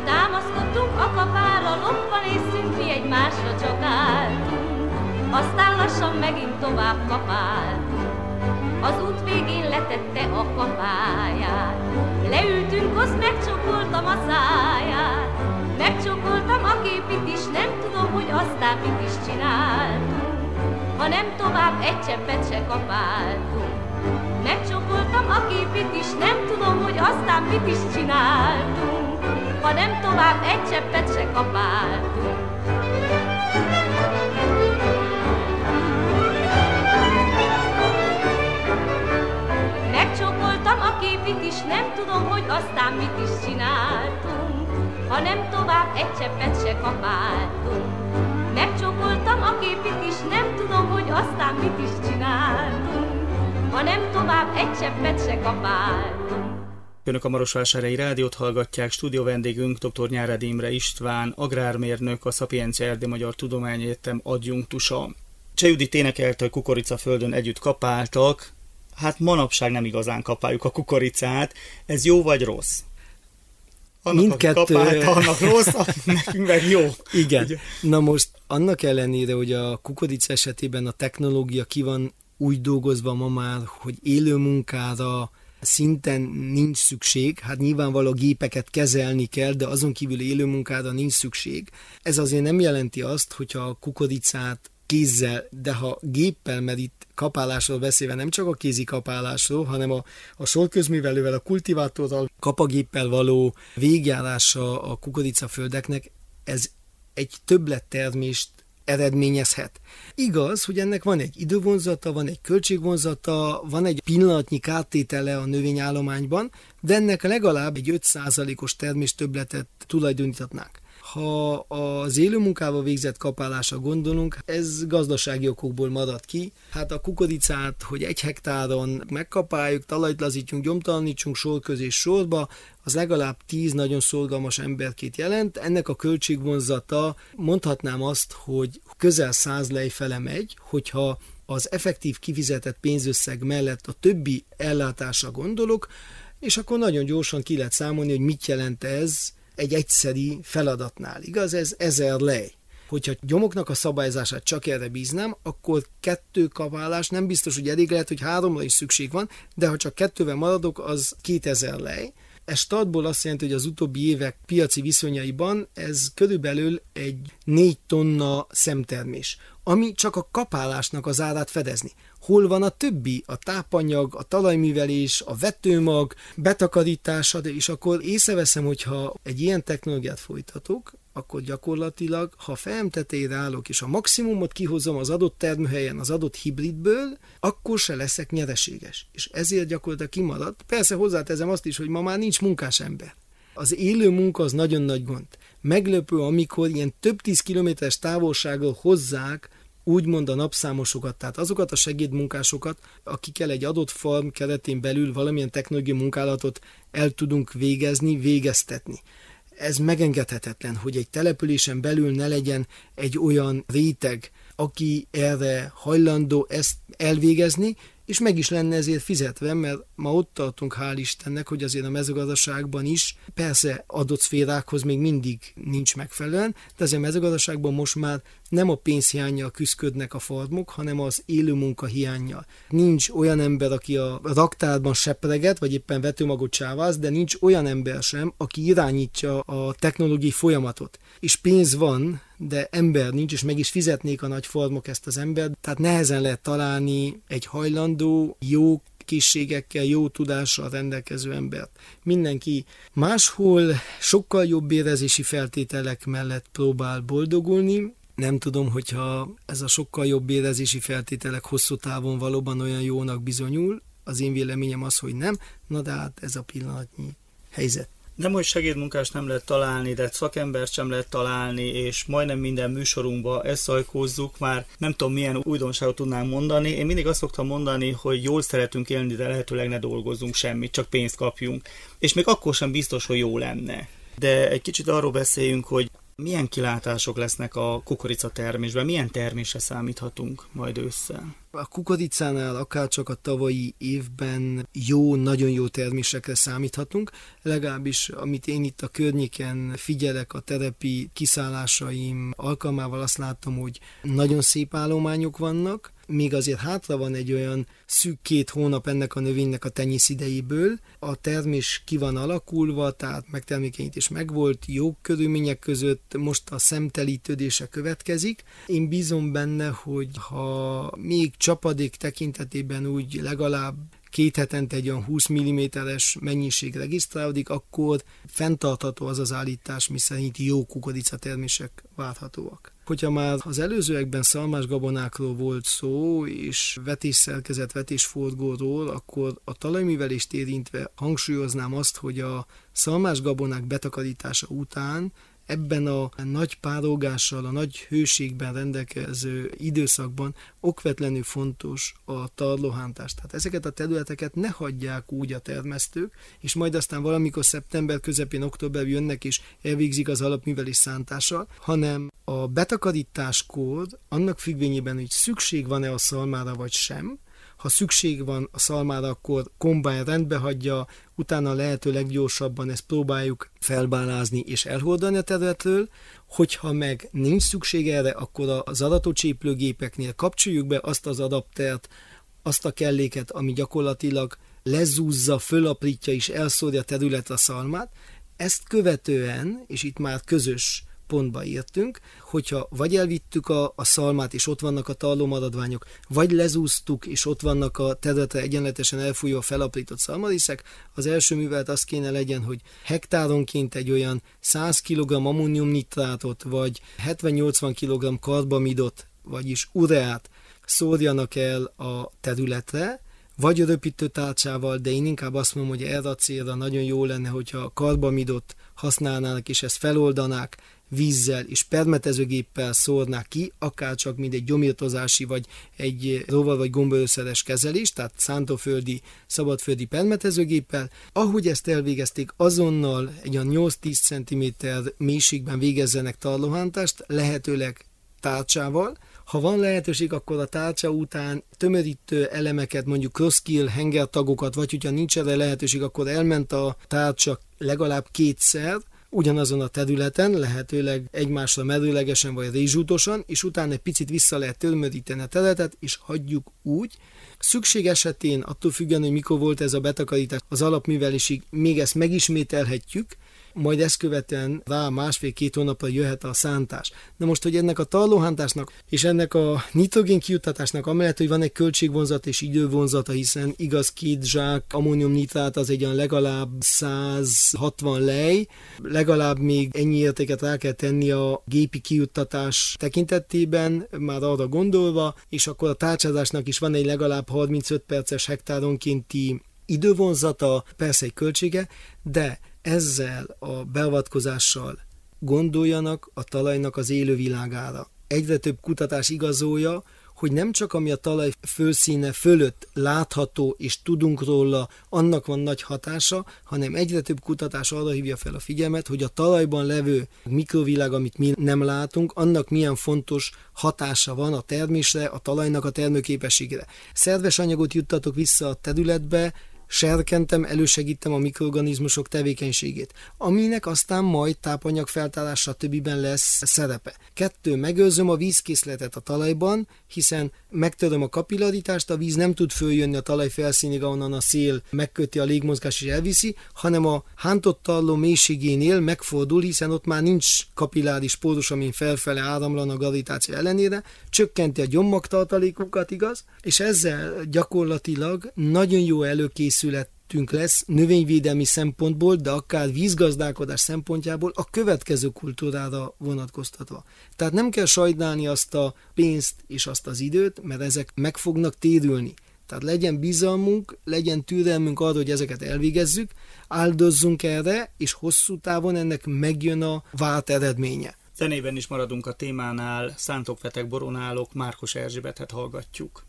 Támaszkodtunk a kapára, lopva néztünk, mi egymásra csak álltunk. Aztán lassan megint tovább kapáltunk. Az út végén letette a kapáját. Leültünk, azt megcsókoltam a száját. Megcsókoltam a képit is, nem tudom, hogy aztán mit is csináltunk. Ha nem tovább egy cseppet se kapáltunk. Megcsókoltam a képit is, nem tudom, hogy aztán mit is csináltunk. Ha nem tovább egy cseppet se kapáltunk. Megcsókoltam a képit is, nem tudom, hogy aztán mit is csináltunk. Ha nem tovább egy cseppet se kapáltunk. Megcsókoltam a képit is, nem tudom, hogy aztán mit is csináltunk. Ha nem tovább egy cseppet se kapáltunk. Önök a Marosvásárhelyi Rádiót hallgatják, stúdió vendégünk dr. Nyáradi Imre István, agrármérnök, a Szapiencia Erdély-Magyar Tudományegyetem adjunktusa. Cseh Judit énekelte, hogy kukoricaföldön együtt kapáltak. Hát manapság nem igazán kapáljuk a kukoricát. Ez jó vagy rossz? Annak, Mindkettő... aki kapálta, annak rossz, nekünk meg jó. Igen. Ugye? Na most annak ellenére, hogy a kukorica esetében a technológia ki van úgy dolgozva ma már, hogy élő munkára szinten nincs szükség, hát nyilvánvaló gépeket kezelni kell, de azon kívül élő munkára nincs szükség. Ez azért nem jelenti azt, hogyha a kukoricát kézzel, de ha géppel, mert itt kapálásról beszélve nem csak a kézi kapálásról, hanem a, a sorközművelővel, a kultivátorral, kapagéppel való végjárása a kukoricaföldeknek, ez egy többlettermést eredményezhet. Igaz, hogy ennek van egy idővonzata, van egy költségvonzata, van egy pillanatnyi kártétele a növényállományban, de ennek legalább egy öt százalékos terméstöbbletet tulajdoníthatnánk. Ha az élő munkával végzett kapálásra gondolunk, ez gazdasági okokból marad ki. Hát a kukoricát, hogy egy hektáron megkapáljuk, talajt lazítjunk, gyomtalanítsunk sorköz és sorba, az legalább tíz nagyon szorgalmas emberkét jelent. Ennek a költségvonzata, mondhatnám azt, hogy közel száz lej fele megy, hogyha az effektív kifizetett pénzösszeg mellett a többi ellátásra gondolok, és akkor nagyon gyorsan ki lehet számolni, hogy mit jelent ez egy egyszeri feladatnál. Igaz, ez ezer lej. Hogyha gyomoknak a szabályzását csak erre bíznám, akkor kettő kapálás nem biztos, hogy elég, lehet, hogy háromra is szükség van, de ha csak kettővel maradok, az kétezer lej. Ez startból azt jelenti, hogy az utóbbi évek piaci viszonyaiban ez körülbelül egy négy tonna szemtermés, ami csak a kapálásnak az árát fedezni. Hol van a többi? A tápanyag, a talajművelés, a vetőmag, betakarítása, de és akkor észreveszem, hogyha egy ilyen technológiát folytatok, akkor gyakorlatilag, ha fejem tetejére állok, és a maximumot kihozom az adott termőhelyen, az adott hibridből, akkor se leszek nyereséges. És ezért gyakorlatilag kimarad. Persze hozzáteszem azt is, hogy ma már nincs munkás ember. Az élő munka az nagyon nagy gond. Meglepő, amikor ilyen több tíz kilométeres távolságról hozzák úgymond a napszámosokat, tehát azokat a segédmunkásokat, akikkel egy adott farm keretén belül valamilyen technológiai munkálatot el tudunk végezni, végeztetni. Ez megengedhetetlen, hogy egy településen belül ne legyen egy olyan réteg, aki erre hajlandó ezt elvégezni, és meg is lenne ezért fizetve, mert ma ott tartunk, hál' Istennek, hogy azért a mezőgazdaságban is, persze adott szférákhoz még mindig nincs megfelelően, de azért a mezőgazdaságban most már nem a pénzhiánnyal küszködnek a farmok, hanem az élő munka hiánnyal. Nincs olyan ember, aki a raktárban sepreget, vagy éppen vetőmagot csáváz, de nincs olyan ember sem, aki irányítja a technológiai folyamatot. És pénz van, de ember nincs, és meg is fizetnék a nagy farmok ezt az embert, tehát nehezen lehet találni egy hajlandó, jó készségekkel, jó tudással rendelkező embert. Mindenki máshol sokkal jobb érezési feltételek mellett próbál boldogulni. Nem tudom, hogyha ez a sokkal jobb érezési feltételek hosszú távon valóban olyan jónak bizonyul. Az én véleményem az, hogy nem. Na de hát ez a pillanatnyi helyzet. Nem, hogy segédmunkást nem lehet találni, de szakembert sem lehet találni, és majdnem minden műsorunkba ezt szajkózzuk, már nem tudom milyen újdonságot tudnánk mondani. Én mindig azt szoktam mondani, hogy jól szeretünk élni, de lehetőleg ne dolgozzunk semmit, csak pénzt kapjunk. És még akkor sem biztos, hogy jó lenne. De egy kicsit arról beszéljünk, hogy milyen kilátások lesznek a kukoricatermésben, milyen termésre számíthatunk majd ősszel? A kukoricánál akárcsak a tavalyi évben jó, nagyon jó termésekre számíthatunk, legalábbis amit én itt a környéken figyelek a terepi kiszállásaim alkalmával, azt látom, hogy nagyon szép állományok vannak, még azért hátra van egy olyan szűk két hónap ennek a növénynek a tenyész idejéből. A termés ki van alakulva, tehát megtermékenyítés megvolt, jó körülmények között, most a szemtelítődése következik. Én bízom benne, hogy ha még csapadék tekintetében úgy legalább két hetente egy olyan húsz milliméteres mennyiség regisztrálódik, akkor fenntartható az az állítás, miszerint jó kukoricatermések várhatóak. Hogyha már az előzőekben szalmásgabonákról volt szó, és vetésszerkezet, vetésforgóról, akkor a talajművelést érintve hangsúlyoznám azt, hogy a szalmásgabonák betakarítása után ebben a nagy párogással, a nagy hőségben rendelkező időszakban okvetlenül fontos a tarlóhántás. Tehát ezeket a területeket ne hagyják úgy a termesztők, és majd aztán valamikor szeptember közepén, októberben jönnek és elvégzik az alapművelés szántással, hanem a betakarításkor annak függvényében, hogy szükség van-e a szalmára vagy sem, ha szükség van a szalmára, akkor kombány rendbe hagyja, utána lehető leggyorsabban ezt próbáljuk felbálázni és elhordani a területről. Hogyha meg nincs szükség erre, akkor az adatócséplőgépeknél kapcsoljuk be azt az adaptert, azt a kelléket, ami gyakorlatilag lezúzza, fölaprítja és elszórja a területre a szalmát. Ezt követően, és itt már közös pontba értünk, hogyha vagy elvittük a, a szalmát, és ott vannak a tarlómaradványok, vagy lezúztuk, és ott vannak a területre egyenletesen elfújva felaprított szalmariszek, az első művelet az kéne legyen, hogy hektáronként egy olyan száz kilogramm ammóniumnitrátot, vagy hetven-nyolcvan kilogramm karbamidot, vagyis ureát szórjanak el a területre, vagy röpítő tárcsával, de én inkább azt mondom, hogy erre a célra nagyon jó lenne, hogyha a karbamidot használnának, és ezt feloldanák vízzel és permetezőgéppel szórnák ki, akár csak mint egy gyomírtozási, vagy egy rovar vagy gombaölszeres kezelés, tehát szántóföldi, szabadföldi permetezőgéppel. Ahogy ezt elvégezték, azonnal egy olyan nyolc-tíz centiméter mélységben végezzenek tarlóhántást, lehetőleg tárcsával. Ha van lehetőség, akkor a tárcsa után tömörítő elemeket, mondjuk crosskill, hengertagokat, vagy hogyha nincs erre lehetőség, akkor elment a tárcsa legalább kétszer, ugyanazon a területen, lehetőleg egymásra merőlegesen vagy rézsútosan, és utána egy picit vissza lehet tömöríteni a területet, és hagyjuk úgy. Szükség esetén, attól függően, hogy mikor volt ez a betakarítás, az alapművelésig még ezt megismételhetjük, majd ezt követően rá másfél-két hónapra jöhet a szántás. Na most, hogy ennek a tarlóhántásnak és ennek a nitrogén kijuttatásnak, amellett, hogy van egy költségvonzat és idővonzata, hiszen igaz, két zsák ammóniumnitrát az egy olyan legalább száz hatvan lej, legalább még ennyi értéket rá kell tenni a gépi kijuttatás tekintetében, már arra gondolva, és akkor a tárcsázásnak is van egy legalább harmincöt perces hektáronkénti idővonzata, persze egy költsége, de ezzel a beavatkozással gondoljanak a talajnak az élővilágára. Egyre több kutatás igazolja, hogy nem csak ami a talaj fölszíne fölött látható és tudunk róla, annak van nagy hatása, hanem egyre több kutatás arra hívja fel a figyelmet, hogy a talajban levő mikrovilág, amit mi nem látunk, annak milyen fontos hatása van a termésre, a talajnak a termőképességére. Szerves anyagot juttatok vissza a területbe, serkentem, elősegítem a mikroorganizmusok tevékenységét, aminek aztán majd tápanyag feltárása többiben lesz szerepe. Kettő, megőrzöm a vízkészletet a talajban, hiszen megtöröm a kapillaritást, a víz nem tud följönni a talaj felszínig, ahonnan a szél megköti a légmozgás és elviszi, hanem a hántott tarló mélységénél megfordul, hiszen ott már nincs kapilláris pórus, amin felfele áramlan a gravitáció ellenére, csökkenti a gyommagtartalékokat, igaz? És ezzel gyakorlatilag nagyon jó előkészületünk lesz növényvédelmi szempontból, de akár vízgazdálkodás szempontjából a következő kultúrára vonatkoztatva. Tehát nem kell sajnálni azt a pénzt és azt az időt, mert ezek meg fognak térülni. Tehát legyen bizalmunk, legyen türelmünk arra, hogy ezeket elvégezzük, áldozzunk erre, és hosszú távon ennek megjön a várt eredménye. Zenében is maradunk a témánál, Szántókvetek boronálok, Márkos Erzsébetet hallgatjuk.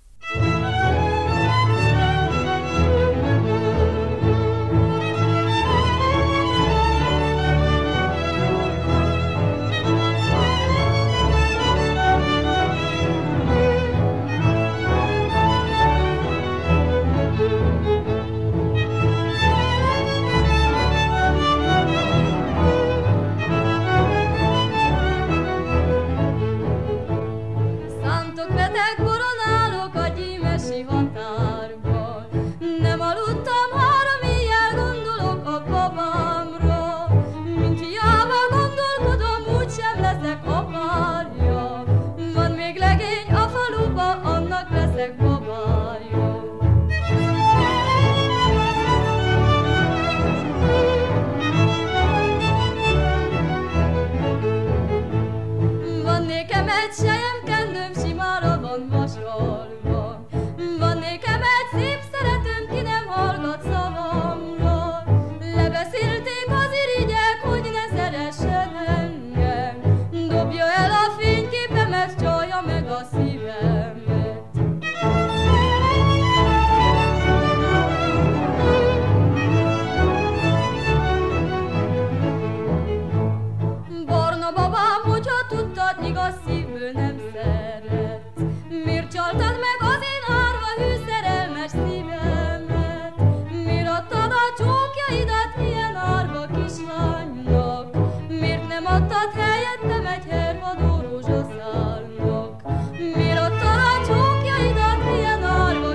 csókjaidat milyen árva kislánynak, miért nem adtad helyettem egy hervadó rózsaszálnak? Miért adtad a csókjaidat milyen árva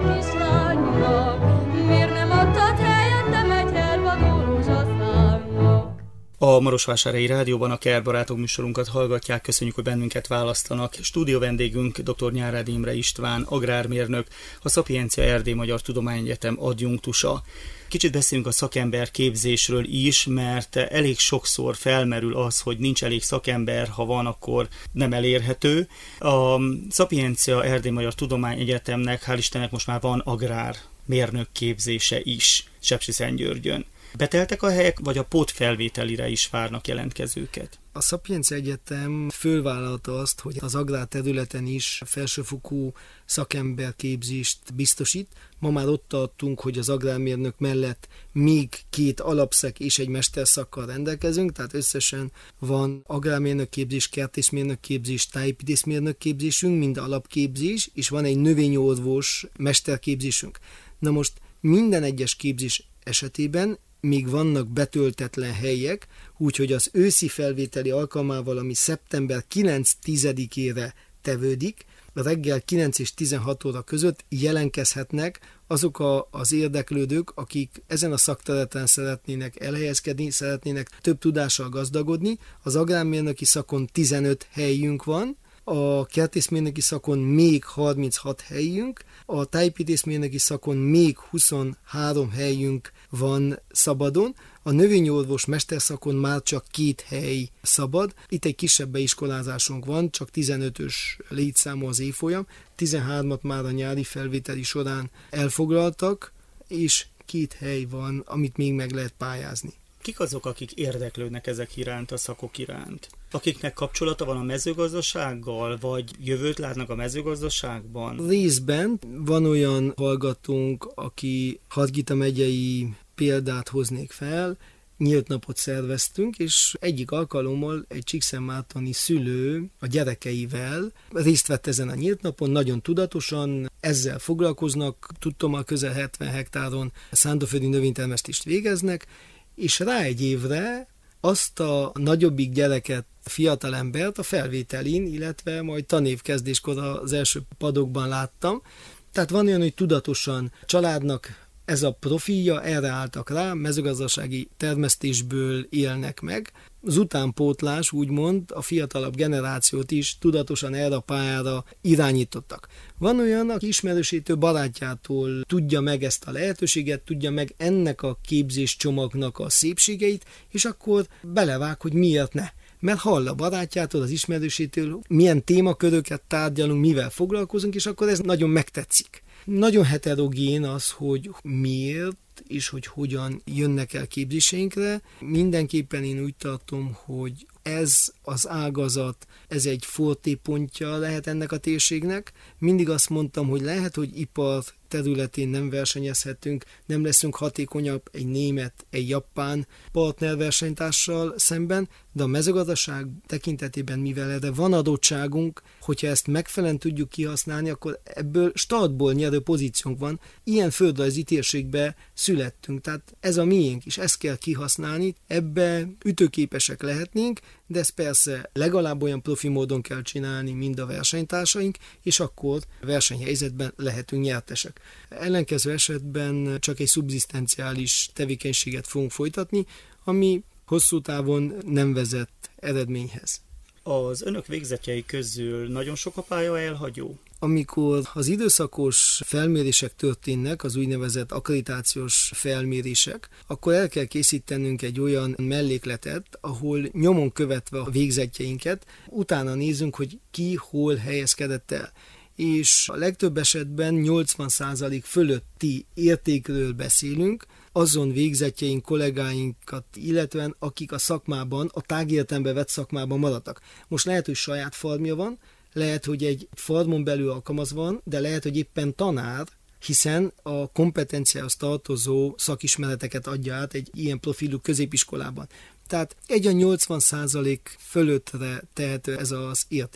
kislánynak, miért nem adtad helyettem egy hervadó rózsaszálnak? A Marosvásárhelyi Rádióban a Kertbarátok műsorunkat hallgatják, köszönjük, hogy bennünket választanak. Stúdió vendégünk dr. Nyárád Imre István, agrármérnök, a Szapiencia Erdély Magyar Tudományegyetem adjunktusa. Kicsit beszélünk a szakember képzésről is, mert elég sokszor felmerül az, hogy nincs elég szakember, ha van, akkor nem elérhető. A Szapiencia Erdély Magyar Tudományegyetemnek, hál' Istennek most már van agrármérnök képzése is Sepsiszentgyörgyön. Beteltek a helyek, vagy a pótfelvételire is várnak jelentkezőket? A Szapiencia Egyetem fölvállalta azt, hogy az agrárterületen is felsőfokú szakemberképzést biztosít. Ma már ott tartunk, hogy az agrármérnök mellett még két alapszak és egy mesterszakkal rendelkezünk, tehát összesen van agrármérnök képzés, kertészmérnök képzés, tájépítészmérnök képzésünk, mind alapképzés, és van egy növényorvos mesterképzésünk. Na most minden egyes képzés esetében még vannak betöltetlen helyek, úgyhogy az őszi felvételi alkalmával, ami szeptember kilenc-tizedikére tevődik, reggel kilenc és tizenhat óra között jelentkezhetnek azok a, az érdeklődők, akik ezen a szakterületen szeretnének elhelyezkedni, szeretnének több tudással gazdagodni. Az agrármérnöki szakon tizenöt helyünk van, a kertészmérnöki szakon még harminchat helyünk, a tájépítészmérnöki szakon még huszonhárom helyünk van szabadon, a növényorvos mesterszakon már csak két hely szabad. Itt egy kisebb beiskolázásunk van, csak tizenötös létszámú az évfolyam, tizenhármat már a nyári felvételi során elfoglaltak, és két hely van, amit még meg lehet pályázni. Kik azok, akik érdeklődnek ezek iránt, a szakok iránt? Akiknek kapcsolata van a mezőgazdasággal, vagy jövőt látnak a mezőgazdaságban? Részben van olyan hallgatónk, aki Hargita megyei példát hoznék fel, nyílt napot szerveztünk, és egyik alkalommal egy csíkszentmártoni szülő a gyerekeivel részt vett ezen a nyílt napon, nagyon tudatosan ezzel foglalkoznak, tudtom, a közel hetven hektáron szántóföldi növénytermesztést végeznek, és rá egy évre azt a nagyobbik gyereket, fiatalembert a felvételin, illetve majd tanévkezdéskor az első padokban láttam. Tehát van olyan, hogy tudatosan családnak ez a profilja, erre álltak rá, mezőgazdasági termesztésből élnek meg. Az utánpótlás, úgymond, a fiatalabb generációt is tudatosan erre a pályára irányítottak. Van olyan, aki ismerősétől, barátjától tudja meg ezt a lehetőséget, tudja meg ennek a képzéscsomagnak a szépségeit, és akkor belevág, hogy miért ne. Mert hall a barátjától, az ismerősétől, milyen témaköröket tárgyalunk, mivel foglalkozunk, és akkor ez nagyon megtetszik. Nagyon heterogén az, hogy miért és hogy hogyan jönnek el képzéseinkre. Mindenképpen én úgy tartom, hogy ez az ágazat, ez egy fortépontja lehet ennek a térségnek. Mindig azt mondtam, hogy lehet, hogy ipar területén nem versenyezhetünk, nem leszünk hatékonyabb egy német, egy japán partnerversenytársal szemben, de a mezőgazdaság tekintetében, mivel erre van adottságunk, hogyha ezt megfelelően tudjuk kihasználni, akkor ebből startból nyerő pozíciónk van. Ilyen földrajzi térségbe születtünk, tehát ez a miénk, és ezt kell kihasználni, ebbe ütőképesek lehetnénk, de ezt persze legalább olyan profi módon kell csinálni, mind a versenytársaink, és akkor versenyhelyzetben lehetünk nyertesek. Ellenkező esetben csak egy szubzisztenciális tevékenységet fogunk folytatni, ami hosszú távon nem vezet eredményhez. Az önök végzetjei közül nagyon sok a pálya elhagyó? Amikor az időszakos felmérések történnek, az úgynevezett akkreditációs felmérések, akkor el kell készítenünk egy olyan mellékletet, ahol nyomon követve a végzetjeinket, utána nézünk, hogy ki hol helyezkedett el. És a legtöbb esetben nyolcvan százalék fölötti értékről beszélünk, azon végzetjeink, kollégáinkat, illetően akik a szakmában, a tágértelembe vett szakmában maradtak. Most lehet, hogy saját farmja van, lehet, hogy egy farmon belül alkalmazva van, de lehet, hogy éppen tanár, hiszen a kompetenciához tartozó szakismereteket adja át egy ilyen profilú középiskolában. Tehát egy a nyolcvan százalék fölöttre tehető ez az érték,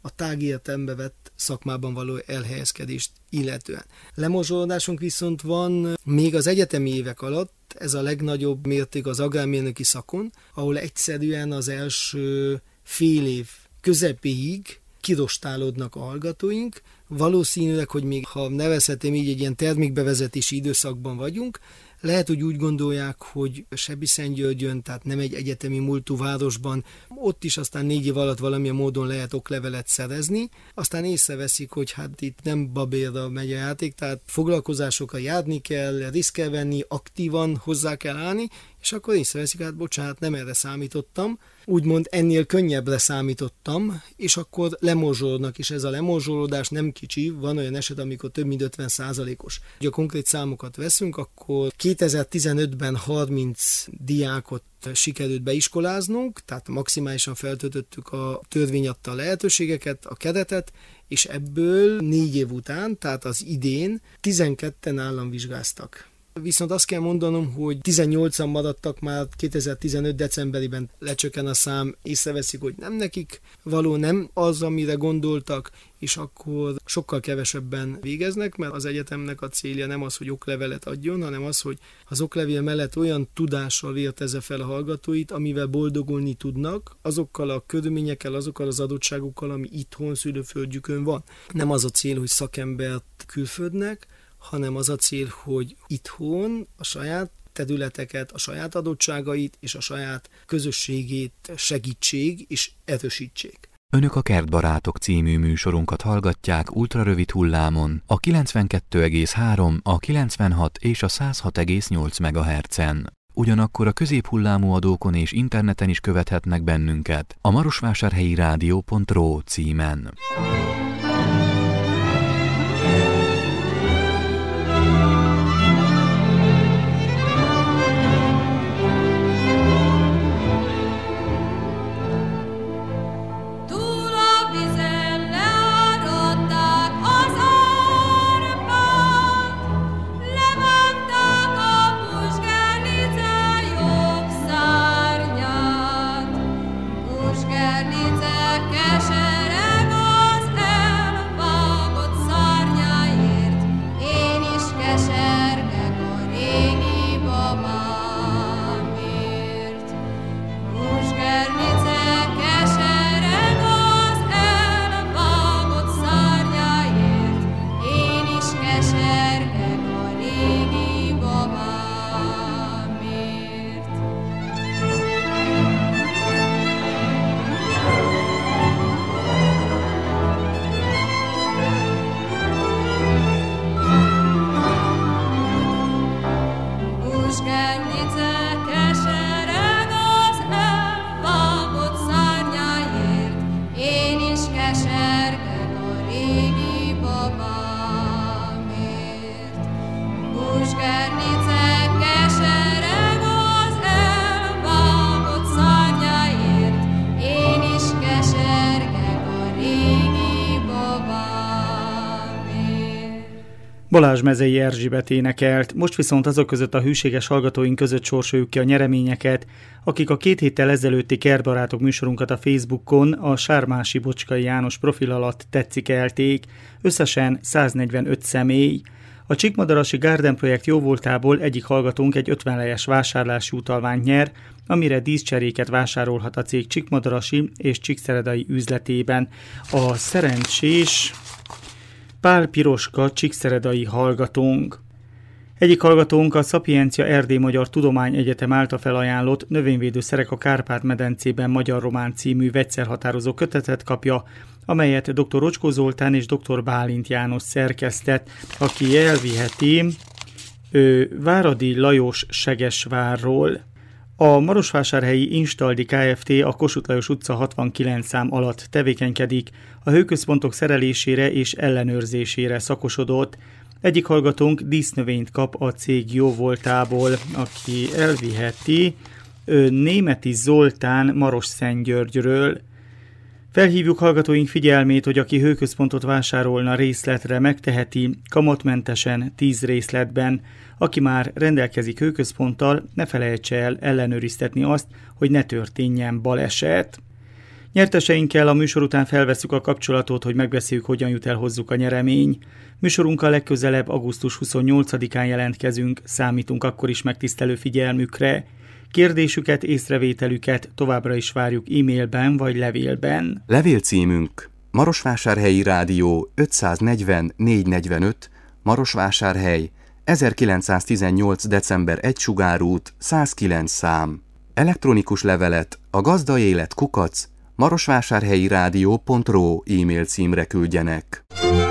a tágértelembe vett szakmában való elhelyezkedést illetően. Lemorzsolódásunk viszont van még az egyetemi évek alatt, ez a legnagyobb mérték az agrármérnöki szakon, ahol egyszerűen az első fél év közepéig kirostálódnak a hallgatóink. Valószínűleg, hogy még ha nevezhetem így, egy ilyen termékbevezetési időszakban vagyunk, lehet, hogy úgy gondolják, hogy Sebbiszentgyörgyön, tehát nem egy egyetemi múltú városban, ott is aztán négy év alatt valamilyen módon lehet oklevelet szerezni, aztán észreveszik, hogy hát itt nem babérra megy a játék, tehát foglalkozásokra járni kell, részt kell venni, aktívan hozzá kell állni, és akkor észreveszik, hát bocsánat, nem erre számítottam, úgymond ennél könnyebbre számítottam, és akkor lemorzsolódnak, és ez a lemorzsolódás nem kicsi, van olyan eset, amikor több mint ötven százalékos. Ha konkrét számokat veszünk, akkor kétezer-tizenötben harminc diákot sikerült beiskoláznunk, tehát maximálisan feltöltöttük a törvény adta lehetőségeket, a keretet, és ebből négy év után, tehát az idén tizenketten államvizsgáztak. Viszont azt kell mondanom, hogy tizennyolcan maradtak már kétezer-tizenöt decemberében, lecsökken a szám, észreveszik, hogy nem nekik való, nem az, amire gondoltak, és akkor sokkal kevesebben végeznek, mert az egyetemnek a célja nem az, hogy oklevelet adjon, hanem az, hogy az oklevél mellett olyan tudással vértezze fel a hallgatóit, amivel boldogulni tudnak, azokkal a körülményekkel, azokkal az adottságokkal, ami itthon szülőföldjükön van. Nem az a cél, hogy szakembert külföldnek, hanem az a cél, hogy itthon a saját területeket, a saját adottságait és a saját közösségét segítsék és erősítsék. Önök a Kertbarátok című műsorunkat hallgatják ultrarövid hullámon, a kilencvenkettő egész három, a kilencvenhat és a száz hat egész nyolc megahertzen. Ugyanakkor a középhullámú adókon és interneten is követhetnek bennünket a marosvásárhelyi rádió pont ro címen. Balázs Mezei Erzsébet énekelt, most viszont azok között a hűséges hallgatóink között sorsoljuk ki a nyereményeket, akik a két héttel ezelőtti Kertbarátok műsorunkat a Facebookon a Sármási Bocskai János profil alatt tetszikelték, összesen száznegyvenöt személy. A Csíkmadarasi Garden projekt jóvoltából egyik hallgatónk egy ötvenlejes vásárlási utalványt nyer, amire díszcseréket vásárolhat a cég Csíkmadarasi és Csíkszeredai üzletében. A szerencsés Pál Piroska csíkszeredai hallgatónk. Egyik hallgatónk a Szapiencia Erdély Magyar Tudományegyetem által felajánlott Növényvédőszerek a Kárpát-medencében magyar-román című vegyszerhatározó kötetet kapja, amelyet dr. Rocskó Zoltán és dr. Bálint János szerkesztett, aki elviheti ő, Váradi Lajos Segesvárról. A Marosvásárhelyi Instaldi Kft. A Kossuth Lajos utca hatvankilenc szám alatt tevékenykedik, a hőközpontok szerelésére és ellenőrzésére szakosodott. Egyik hallgatónk dísznövényt kap a cég jóvoltából, aki elviheti ő, Németi Zoltán Marosszentgyörgyről. Felhívjuk hallgatóink figyelmét, hogy aki hőközpontot vásárolna részletre, megteheti kamatmentesen tíz részletben. Aki már rendelkezik hőközponttal, ne felejtse el ellenőriztetni azt, hogy ne történjen baleset. Nyerteseinkkel a műsor után felvesszük a kapcsolatot, hogy megbeszéljük, hogyan jut el hozzuk a nyeremény. Műsorunkkal legközelebb augusztus huszonnyolcadikán jelentkezünk, számítunk akkor is megtisztelő figyelmükre. Kérdésüket, észrevételüket továbbra is várjuk e-mailben vagy levélben. Levélcímünk Marosvásárhelyi Rádió ötszáznegyven négyszáznegyvenöt, Marosvásárhely, ezerkilencszáztizennyolc. december elseje Sugárút, százkilenc szám. Elektronikus levelet a gazdaélet kukac marosvásárhelyi rádió pont ro e-mail címre küldjenek.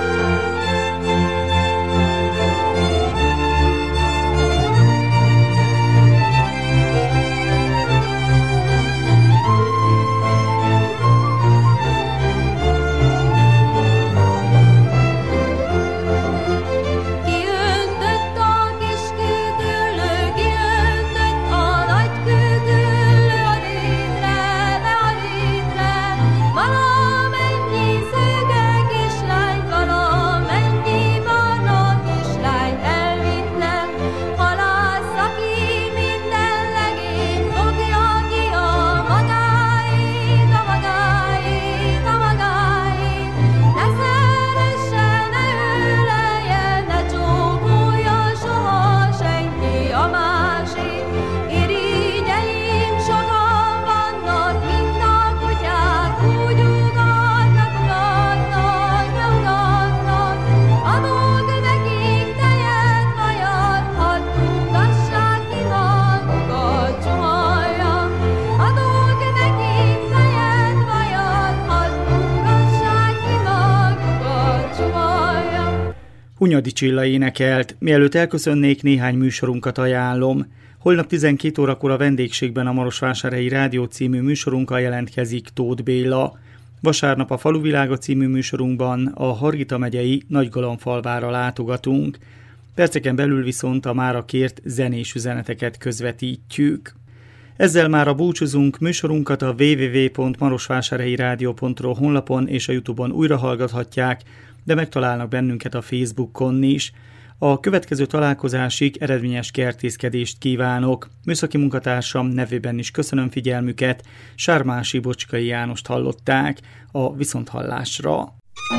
Hunyadi Csilla énekelt. Mielőtt elköszönnék, néhány műsorunkat ajánlom. Holnap tizenkét órakor a vendégségben a Marosvásárhelyi Rádió című műsorunkkal jelentkezik Tóth Béla. Vasárnap a Faluvilága című műsorunkban a Hargita megyei Nagygalamfalvára látogatunk. Perceken belül viszont a mára kért zenés üzeneteket közvetítjük. Ezzel már a búcsúzunk, műsorunkat a double-u double-u double-u pont marosvásárhelyi rádió pont ro honlapon és a YouTube-on újra hallgathatják, de megtalálnak bennünket a Facebookon is. A következő találkozásig eredményes kertészkedést kívánok. Műszaki munkatársam nevében is köszönöm figyelmüket, Sármási Bocskai Jánost hallották, a viszonthallásra.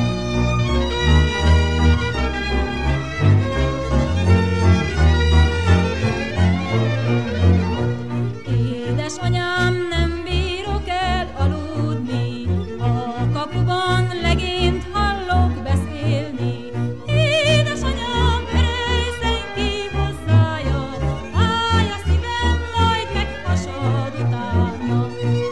Édesanyám, nem bírok el aludni, a kapuban legényt hallok beszélni. Édesanyám, erőszen ki hozzájön, fáj a szívem, majd meghasad utána.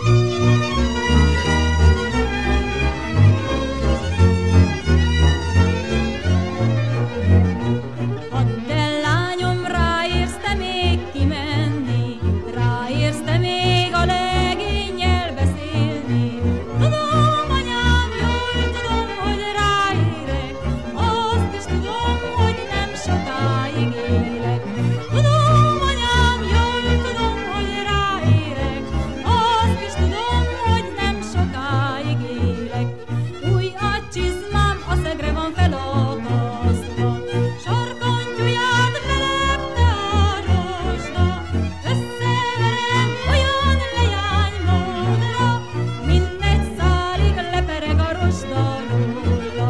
Add el, lányom, ráérsz te még kimenni, ráérsz te még a legénnyel beszélni. Tudom, anyám, jól tudom, hogy ráérek, azt is tudom, hogy nem sokáig élek. Tudom, anyám, jól tudom, hogy ráérek, azt is tudom, hogy nem sokáig élek. Új a csizmám, a szegre van felakasztva, sarkantyúját belepte a rozsda. Összeverem olyan leánymódra, mindegy szálig lepereg a rozsda róla.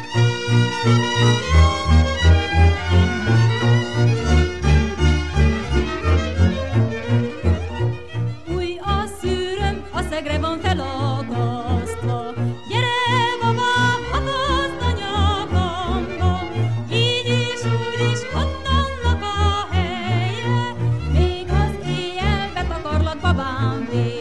Új a szűröm, a szegre van felakasztva. Gyere, babám, akaszd a nyakamba, így is, úgy is, ott annak a helye. Még az éjjel betakarlak babám végre.